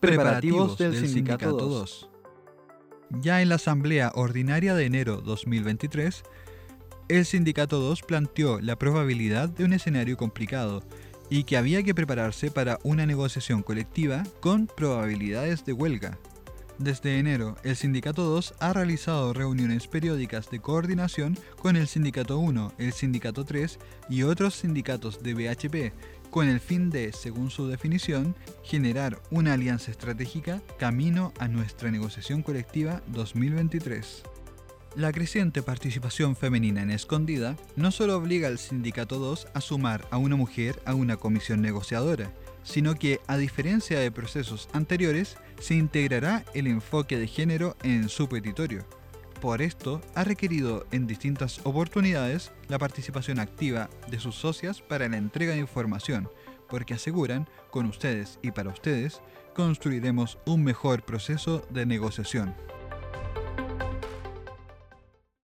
Preparativos del Sindicato 2. Ya en la Asamblea Ordinaria de enero 2023, el Sindicato 2 planteó la probabilidad de un escenario complicado y que había que prepararse para una negociación colectiva con probabilidades de huelga. Desde enero, el Sindicato 2 ha realizado reuniones periódicas de coordinación con el Sindicato 1, el Sindicato 3 y otros sindicatos de BHP, con el fin de, según su definición, generar una alianza estratégica camino a nuestra negociación colectiva 2023. La creciente participación femenina en Escondida no solo obliga al Sindicato 2 a sumar a una mujer a una comisión negociadora, sino que, a diferencia de procesos anteriores, se integrará el enfoque de género en su petitorio. Por esto, ha requerido en distintas oportunidades la participación activa de sus socias para la entrega de información, porque aseguran, con ustedes y para ustedes, construiremos un mejor proceso de negociación.